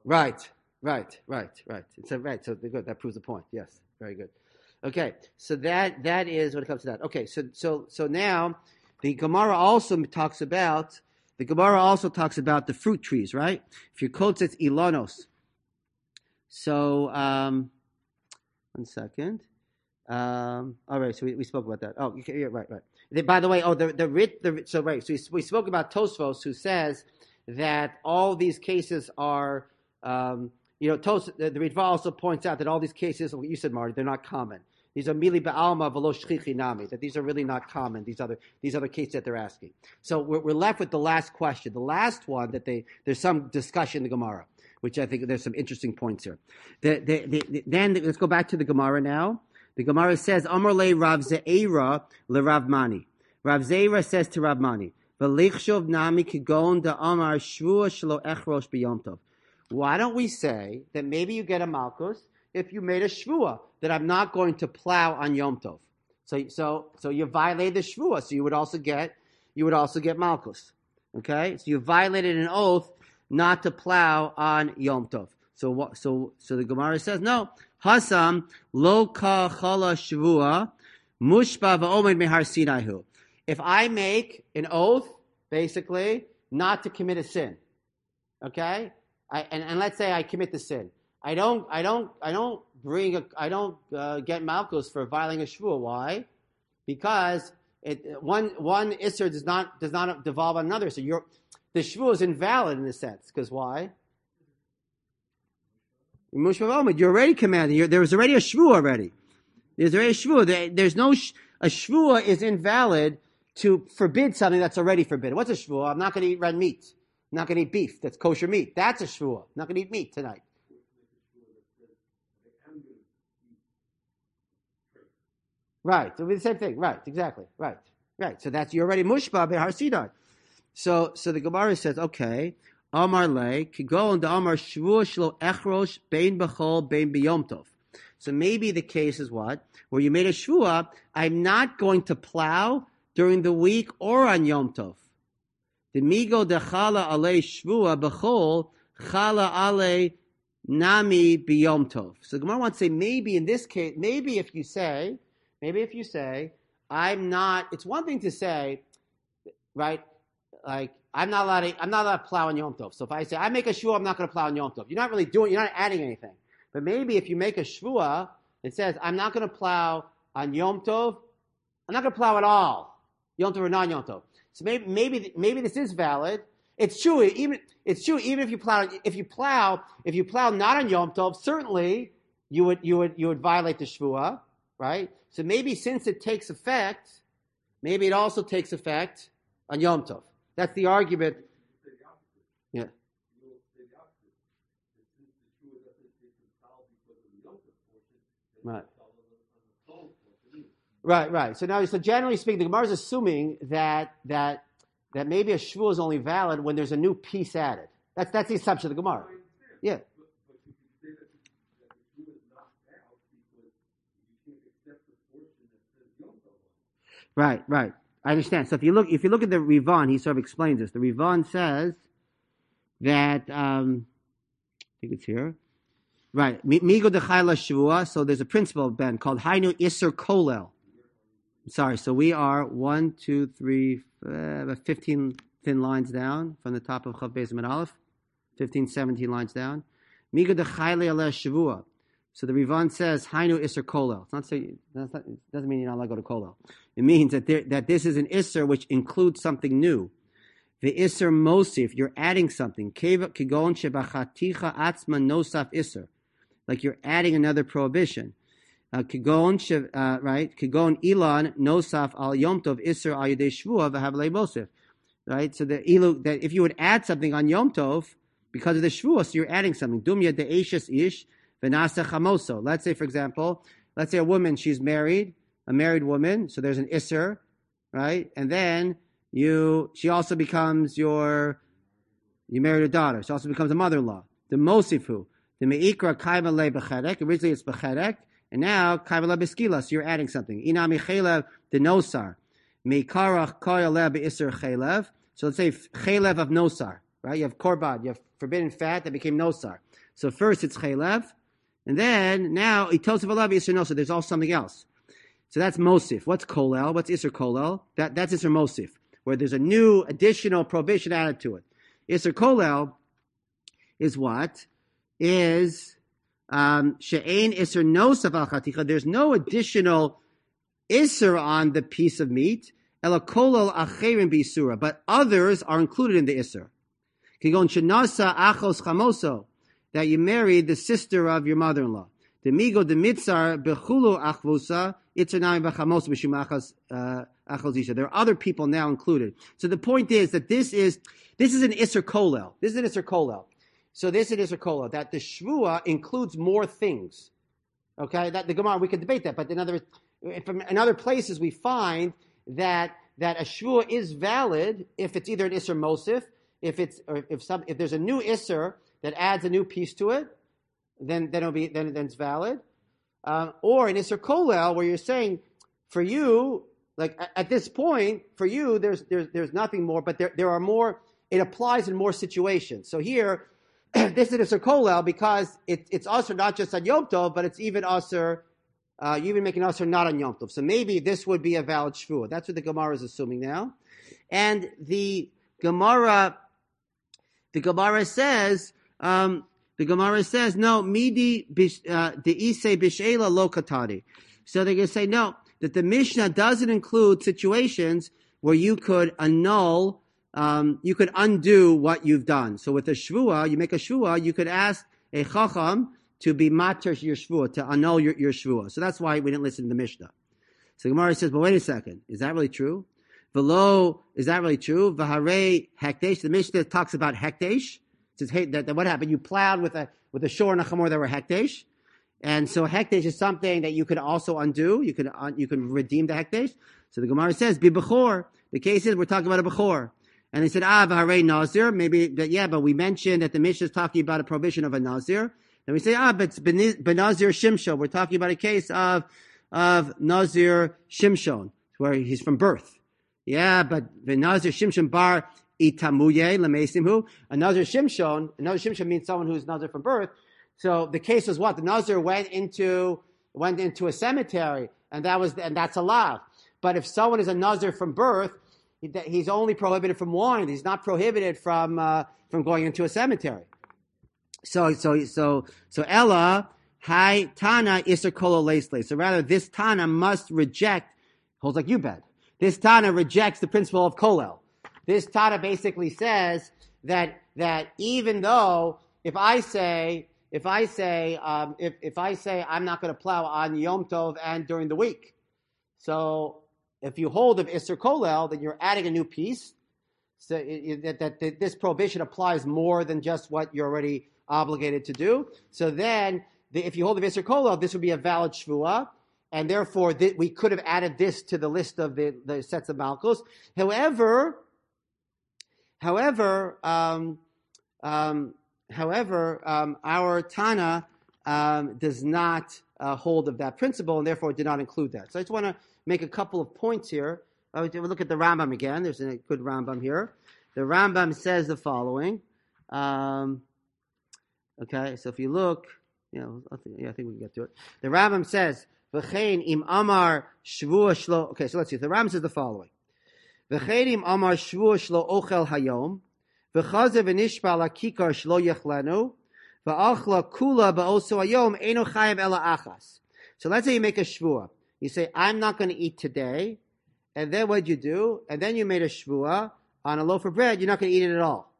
Right, right, right, right. It's a, right. So good. That proves the point. Yes, very good. Okay, so that that is when it comes to that. Okay, so so so now the Gemara also talks about the Gemara also talks about the fruit trees, right? If your quote says ilanos. So um, one second. Um, all right, so we, we spoke about that. Oh, okay, yeah, right, right. The, by the way, oh, the the writ the so right. So we, we spoke about Tosfos, who says that all these cases are. Um, you know, Tos, the, the Ritva also points out that all these cases, what you said, Marty, they're not common. These are mili ba'alma v'lo shchichi nami. That these are really not common. These other these other cases that they're asking. So we're, we're left with the last question. The last one that they there's some discussion in the Gemara, which I think there's some interesting points here. The, the, the, the, then let's go back to the Gemara now. The Gemara says, Amar le Rav Ze'era le Rav Mani. Rav Ze'era says to Rav Mani, V'lichshov nami kigon da Amar shvua shelo echrosh b'yom tov. Why don't we say that maybe you get a malchus if you made a shvua that I'm not going to plow on Yom Tov? So, so, so you violated the shvua, so you would also get, you would also get malchus. Okay, so you violated an oath not to plow on Yom Tov. So, what? So, so the Gemara says no. Hasam lo ka chala shvua mushba va'omed mehar sinaihu. If I make an oath, basically not to commit a sin, okay. I, and, and let's say I commit the sin. I don't, I don't, I don't bring a, I don't uh, get malchus for violating a shvua. Why? Because it, one one isser does not does not devolve on another. So you're, the shvua is invalid in a sense. Because why? You're already commanded. You're, there was already a shvua already. There's already a shvua. There, there's no sh, a shvua is invalid to forbid something that's already forbidden. What's a shvua? I'm not going to eat red meat. I'm not going to eat beef. That's kosher meat. That's a shvua. I'm not going to eat meat tonight. Right. It'll be the same thing. Right. Exactly. Right. Right. So that's, you're already mushba be'har sidon. So, so the Gemara says, okay, Amar le, kigon da Amar shvua shlo echrosh bein b'chol bein b'yom tov. So maybe the case is what? Where you made a shvua, I'm not going to plow during the week or on Yom Tov. The migo de chala ale shvua b'chol chala ale nami b'yom tov. So the Gemara wants to say maybe in this case, maybe if you say, maybe if you say, I'm not. It's one thing to say, right? Like I'm not allowed to. I'm not allowed to plow on Yom Tov. So if I say I make a shvua, I'm not going to plow on Yom Tov. You're not really doing. You're not adding anything. But maybe if you make a shvua, it says I'm not going to plow on Yom Tov. I'm not going to plow at all, Yom Tov or non Yom Tov. So maybe maybe maybe this is valid. It's true. Even it's true. Even if you plow, if you plow, if you plow not on Yom Tov, certainly you would you would you would violate the shvua, right? So maybe since it takes effect, maybe it also takes effect on Yom Tov. That's the argument. Yeah. Right. Right, right. So now, so generally speaking, the Gemara is assuming that that that maybe a shvua is only valid when there's a new piece added. That's that's the assumption of the Gemara. Yeah. Right, right. I understand. So if you look, if you look at the Rivan, he sort of explains this. The Rivan says that um, I think it's here. Right. Migo de chayla shvua. So there's a principle, Ben, called Hainu Isser Kolel. Sorry, so we are one, two, three, uh, fifteen thin lines down from the top of Chav Beis Amud Aleph. fifteen, seventeen lines down. Miga de chayle aleh shavua. So the Rivan says, Hainu Isser Kolel. It's not saying, that's not, it doesn't mean you're not allowed to go to Kolel. It means that there, that this is an Isser which includes something new. The Isser Mosif, you're adding something. Kigon shebachaticha atzma nosaf Isser. Like you're adding another prohibition. Kigon, uh, uh, right? Kigon ilan nosaf al yom tov iser al yedei shvua v'havlei mosif. Right? So the ilu, that if you would add something on yom tov because of the shvua, so you're adding something. Dumya de'eshes ish v'nasa chamoso. Let's say, for example, let's say a woman, she's married, a married woman, so there's an iser, right? And then you, she also becomes your, you married a daughter. She also becomes a mother-in-law. The mosifu. The meikra kaima le b'cherek. Originally it's b'cherek. And now, kavala beskila, so you're adding something. Inami chelev de nosar. Mekarach koyalev iser chelev. So let's say chelev of nosar, right? You have korban, you have forbidden fat that became nosar. So first it's chaylev, and then now itosef alav iser nosa. There's also something else. So that's mosif. What's kolel? What's iser kolel? That that's iser mosif, where there's a new additional prohibition added to it. Iser kolel is what? Is um, she'ein iser nosaf al chaticha. There's no additional iser on the piece of meat. Ela kolel acherim b'isura, but others are included in the iser. Kigon shenasa achos chamoso, that you married the sister of your mother-in-law. Demigo de mitzar bechulu achvusa itzernami b'chamoso b'shum achos achos isha. There are other people now included. So the point is that this is this is an iser kolel. This is an iser kolel. So this is an iser kolel, that the shvua includes more things. Okay, that the Gemara, we could debate that, but in other from in other places we find that that a shvua is valid if it's either an iser mosif, if it's or if some if there's a new iser that adds a new piece to it, then then it'll be then then it's valid, uh, or an iser kolel where you're saying for you, like at, at this point for you there's there's there's nothing more, but there there are more. It applies in more situations. So here, this is iser kolel because it, it's also not just on Yom Tov, but it's even also uh, you even make an also not on Yom Tov. So maybe this would be a valid shvua. That's what the Gemara is assuming now, and the Gemara the Gemara says. Um, the Gemara says, no, midi de ise bishela lo katari. So they're going to say, no, that the Mishnah doesn't include situations where you could annul, um, you could undo what you've done. So with a shvua, you make a shvua, you could ask a chacham to be mater your shvua, to annul your, your shvua. So that's why we didn't listen to the Mishnah. So the Gemara says, but wait a second, is that really true? Velo, is that really true? V'harei hekdesh, the Mishnah talks about hekdesh. It says, hey, that, that what happened? You plowed with a with a shor and a chamor that were hekdesh, and so hekdesh is something that you could also undo. You could uh, you could redeem the hekdesh. So the Gemara says, "Be bechor." The case is we're talking about a bechor, and they said, "Ah, v'harei nazir." Maybe, but yeah, but we mentioned that the Mishnah is talking about a prohibition of a nazir. And we say, "Ah, but it's benazir shimshon." We're talking about a case of of nazir shimshon, where he's from birth. Yeah, but benazir shimshon bar. Itamuye lemesimhu. A Nazir Shimshon, a Nazir Shimshon means someone who's Nazir from birth. So the case was what? The Nazir went into went into a cemetery, and that was and that's allowed. But if someone is a Nazir from birth, he's only prohibited from wine. He's not prohibited from uh, from going into a cemetery. So so so so Ella Hai Tana Iser Kolo Leisle. So rather, this Tana must reject. Holds like you bet. This Tana rejects the principle of Kolel. This Tana basically says that that even though if I say if I say um, if if I say I'm not going to plow on Yom Tov and during the week, so if you hold of Isser Kolel, then you're adding a new piece. So it, it, that, that, that this prohibition applies more than just what you're already obligated to do. So then, the, if you hold of Isser Kolel, this would be a valid shvua. And therefore, th- we could have added this to the list of the, the sets of malchus. However, However, um, um, however, um, our Tana um, does not uh, hold of that principle, and therefore did not include that. So I just want to make a couple of points here. Uh, we'll look at the Rambam again. There's a good Rambam here. The Rambam says the following. Um, okay, so if you look, you know, I think, yeah, I think we can get to it. The Rambam says, "V'chein im amar shvua shlo." Okay, so let's see. The Rambam says the following. V'chedim amar shvua shlo ochel hayom, v'chaze v'nishpa la kikar shlo yechlenu, v'achla kula ba'oso hayom eno chayev ela achas. So let's say you make a shvua. You say, I'm not going to eat today, and then what'd you do? And then you made a shvua on a loaf of bread. You're not going to eat it at all.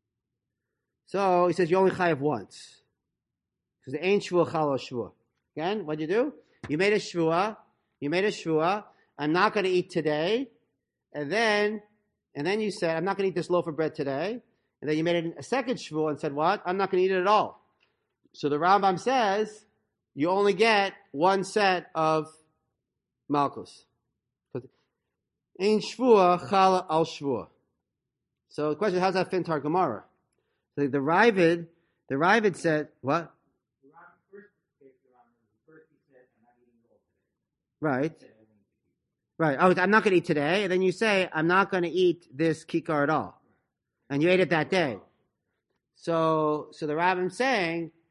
So he says you only chayev once. Because the ain't shvua chalo shvua. Again, what'd you do? You made a shvua. You made a shvua. I'm not going to eat today. And then, and then you said, I'm not going to eat this loaf of bread today. And then you made a second shvua and said, what? I'm not going to eat it at all. So the Rambam says, you only get one set of malchus. Ein shvua chala al shvua. So the question, how does that fit into our Gemara? So the Ravid, the Ravid said, what? Right. Right. Oh, I'm not going to eat today. And then you say, I'm not going to eat this kikar at all. And you ate it that day. So, so the Rabbim's saying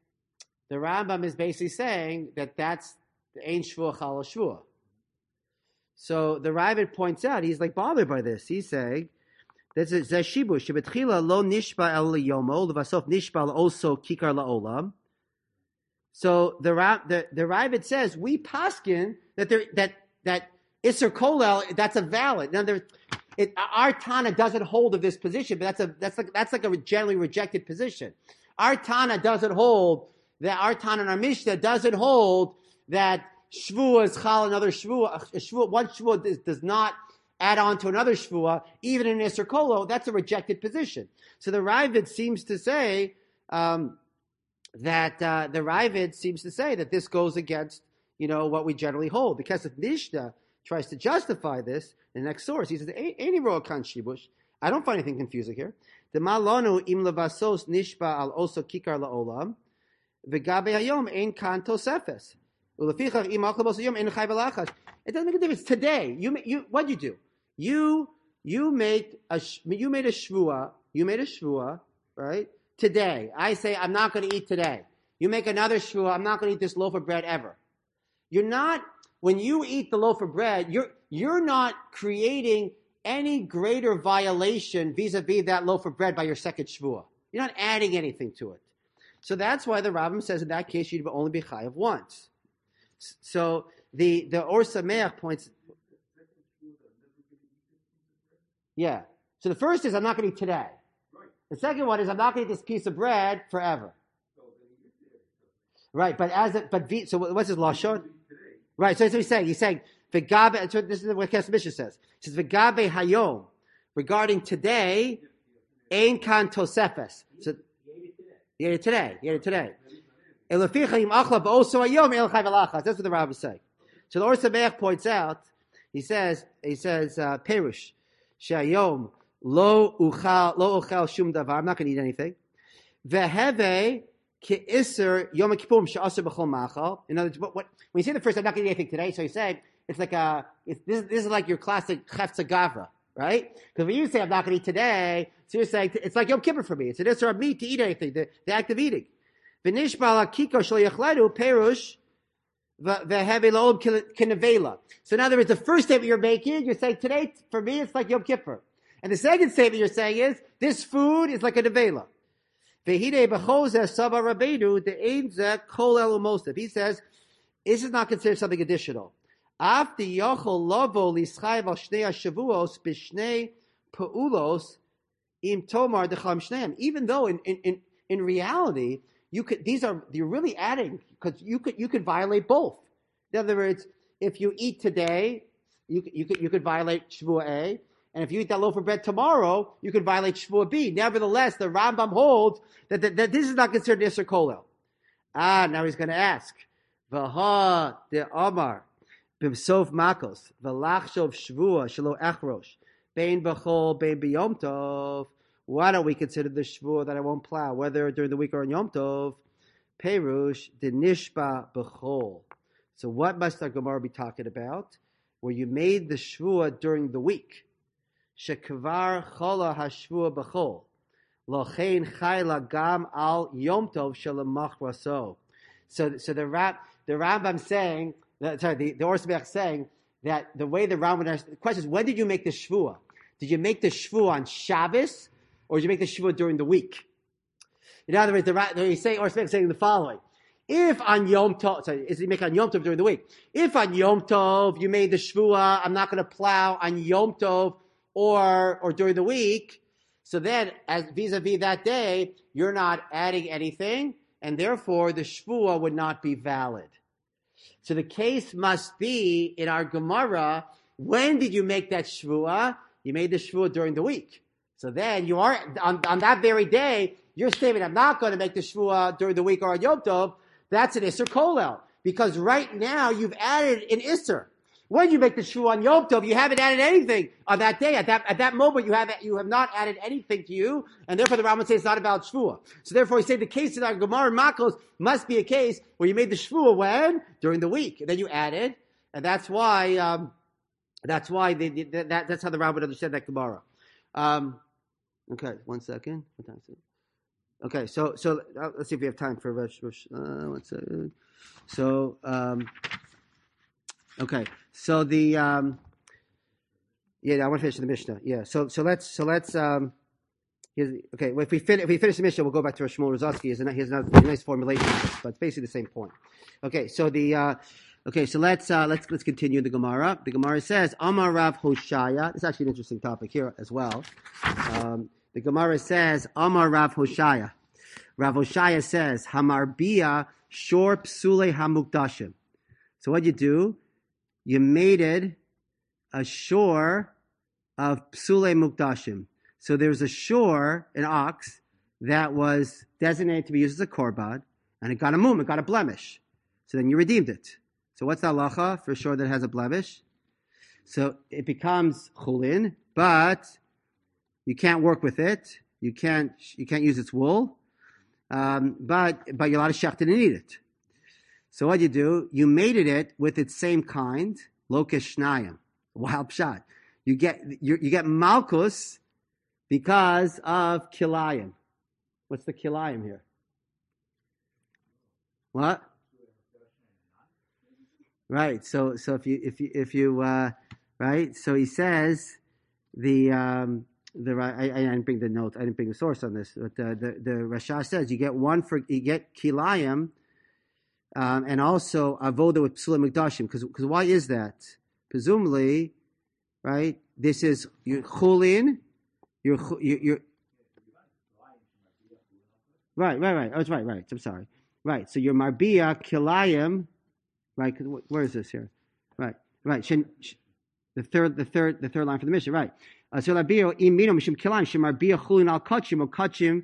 the Rambam is basically saying that that's the Ein Shvua Chal Shvua. So the Ravid points out, he's like bothered by this. He's saying, that's a Zeshibush, Shebetchila lo nishba el yomo, levasof nishba also kikar laolam. So the the the Ravid says, we paskin that there that that Isser Kolel, that's a valid. Now there, it, our Tana doesn't hold of this position, but that's a that's like that's like a generally rejected position. Our Tana doesn't hold that our Tana and our Mishnah doesn't hold that Shvua is Chal another Shvua. A shvua one Shvua does, does not add on to another Shvua, even in Isser Kolel. That's a rejected position. So the Ravid seems to say um, that uh, the Ravid seems to say that this goes against you know what we generally hold, because if Mishnah tries to justify this in the next source, he says, "Any roa kan shibush." I don't find anything confusing here. The malonu im levasos nishba al oso kikar laolam, v'gabe hayom ein kan tosefes. Ulefichach im aklabos hayom ein chayv alachas. It doesn't make a difference. Today, you you what you do? You you make a you made a shvua. You made a shvua, right? Today, I say I'm not going to eat today. You make another shvua. I'm not going to eat this loaf of bread ever. You're not. When you eat the loaf of bread, you're you're not creating any greater violation vis-a-vis that loaf of bread by your second shvuah. You're not adding anything to it. So that's why the Rambam says in that case you'd only be chayav once. So the the Or Sameach points. Yeah. So the first is I'm not going to eat today. The second one is I'm not going to eat this piece of bread forever. Right, but as it, but so what's his lashon? Right, so that's what he's saying. He's saying, V'gabe, so this is what Kesef Mishnah says. He says, V'gabe hayom, regarding today, ein kan tosefes. So, you ate it today. You ate it today. Elaficha im achla ba'oso hayom el chayv alachas. That's what the Rav is saying. So the Or Sameach points out, he says, he says, uh, Perush, she'ayom lo uchal, lo uchal shum davar. I'm not going to eat anything. V'heve Ki'isr Yom Kippurim she'asr b'chol machal. In other words, what, what, when you say the first, I'm not going to eat anything today, so you say it's like a, it's, this, this is like your classic Chefza Gavra, right? Because when you say I'm not going to eat today, so you're saying it's like Yom Kippur for me. It's an Isser of meat to eat anything, the, the act of eating. V'nishbal kiko shel yachledu perush v'hevi lo'om kinevela. So in other words, the first statement you're making, you're saying today for me it's like Yom Kippur, and the second statement you're saying is this food is like a nevela. He says, this is not considered something additional. Even though in, in, in reality, you could, these are, you're really adding, because you could, you could violate both. In other words, if you eat today, you, you could, you could violate Shvuah A. And if you eat that loaf of bread tomorrow, you could violate Shvuah B. Nevertheless, the Rambam holds that, that, that this is not considered Isser Kolel. Ah, now he's going to ask. V'ha de Omar b'msof makos v'lachshov Shvuah shelo echrosh bein b'chol bein b'yom tov. Why don't we consider the Shvuah that I won't plow, whether during the week or on Yom Tov? Perush de nishba b'chol. So what must our Gemara be talking about? Where you made the Shvuah during the week. Shekvar chola hashvua b'chol, lochein chayla gam al yom tov shelamach raso. So, so the Rab, the Rambam saying, that, sorry, the, the Or Sameach saying that the way the Rambam, the question is, when did you make the shvua? Did you make the shvua on Shabbos, or did you make the shvua during the week? In other words, the he's saying, Or Sameach saying the following: if on Yom Tov, sorry, is he make on Yom Tov during the week? If on Yom Tov you made the shvua, I'm not going to plow on Yom Tov. Or, or during the week, so then, as vis-a-vis that day, you're not adding anything, and therefore the shvuah would not be valid. So the case must be in our Gemara: when did you make that shvuah? You made the shvuah during the week. So then you are on, on that very day. Your statement, "I'm not going to make the shvuah during the week or on Yom Tov," that's an Isser Kolel, because right now you've added an Isser. When you make the shvuah on Yom Tov, you haven't added anything on that day. At that at that moment, you have you have not added anything to you, and therefore the Rambam says it's not about shvuah. So therefore, he said the case in our Gemara and Makos must be a case where you made the shvuah when during the week, and then you added, and that's why um, that's why they, they, that that's how the Rambam understood that Gemara. Um, okay, one second. What time is it? Okay, so so uh, let's see if we have time for Rosh. Rosh uh, one second. So um, okay, so the um, yeah, I want to finish the Mishnah. Yeah, so so let's so let's um, here's, okay. Well, if we fin- if we finish the Mishnah, we'll go back to Rosh Shmuel Rozovsky. Here's a here's another nice formulation, but it's basically the same point. Okay, so the uh, okay, so let's uh, let's let's continue the Gemara. The Gemara says Amar Rav Hoshaya. It's actually an interesting topic here as well. Um, the Gemara says Amar Rav Hoshaya. Rav Hoshaya says Hamarbia Shor Psule Hamukdashim. So what you do? You mated a shore of Psule Mukdashim. So there's a shore, an ox, that was designated to be used as a korban, and it got a mum, it got a blemish. So then you redeemed it. So what's the halacha for a shore that has a blemish? So it becomes chulin, but you can't work with it. You can't you can't use its wool, um, but but you're allowed to shecht it and eat it. So what you do? You mated it with its same kind, lokesh shnayim, wild pshat. You get you, you get malchus because of kilayim. What's the kilayim here? What? Right. So so if you if you if you uh, right. So he says the um, the I, I didn't bring the note. I didn't bring the source on this. But the the, the Rasha says you get one for you get kilayim, um, and also avoda with psula mikdashim. Because because why is that? Presumably, right. This is your chulin. You're you're, you're right right right. Oh, it's right right. I'm sorry. Right. So your marbia kilayim. Right, where is this here? Right, right. Shin, sh, the third, the third, the third line for the mission. Right. So labio imino mishum kilayim shemarbia chulin al kachim or kachim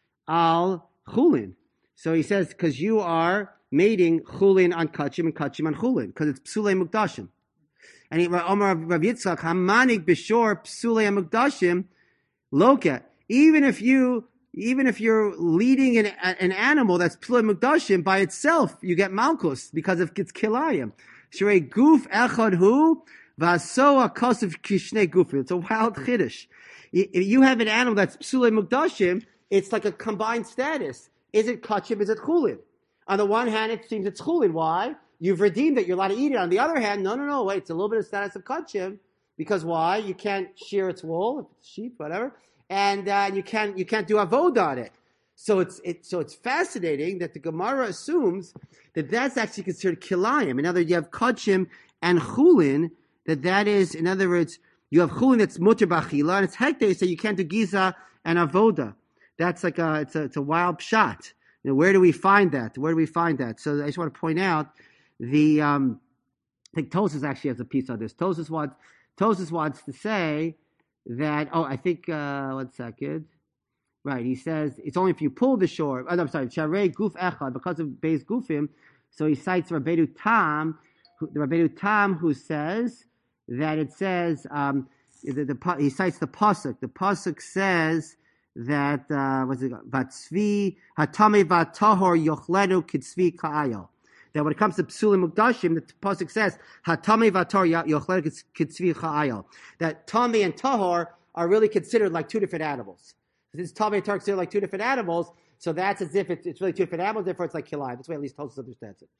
al chulin. So he says because you are mating chulin on kachim and kachim on chulin because it's psulei mukdashim. And he Omar Rav Yitzchak hamanik b'shor psulei mukdashim loka. Even if you Even if you're leading an, an animal that's p'lei mukdashim by itself, you get malchus because of its kilayim. Shrei guf echad hu v'asoa kosef kishnei gufim. It's a wild chiddush. If you have an animal that's p'lei mukdashim, it's like a combined status. Is it kachim? Is it chulin? On the one hand, it seems it's chulin. Why? You've redeemed it. You're allowed to eat it. On the other hand, no, no, no. Wait, it's a little bit of status of kachim because why? You can't shear its wool, if it's sheep, whatever. And uh, you can't you can't do avodah on it. So it's it so it's fascinating that the Gemara assumes that that's actually considered kilayim. In other words, you have kachim and chulin. That that is, in other words, you have chulin that's muter b'achila, and it's hekdesh, so you can't do giza and avodah. That's like a it's a it's a wild pshat. You know, where do we find that? Where do we find that? So I just want to point out the um, I think Tosas actually has a piece on this. Tosas wants Tosas wants to say that, oh, I think, uh, one second. Right, he says, it's only if you pull the shore. Oh, no, I'm sorry, Sharei Guf Echad, because of Beis Gufim. So he cites Rabbeinu Tam, who, the Rabbeinu Tam, who says that it says, um, the, the, he cites the Pasuk. The Pasuk says that, uh, what's it called? Vatzvi, Hatame Vatahor Yochlenu Kitzvi Ka'ayel. That when it comes to Psulim Mukdashim, the Pasuk says, Hatame Vatar Yochler Kitzvi Cha'ayel. That Tame and Tahor are really considered like two different animals. Since Tame and Tahor are considered like two different animals, so that's as if it's, it's really two different animals, therefore it's like Kilayim. That's the way at least Tosfos understands it.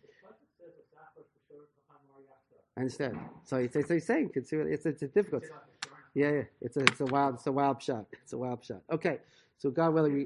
I understand. So, he, so he's saying, it's, it's, it's difficult. Yeah, yeah. It's a, it's a wild, it's a wild shot. It's a wild shot. Okay. So God willing, we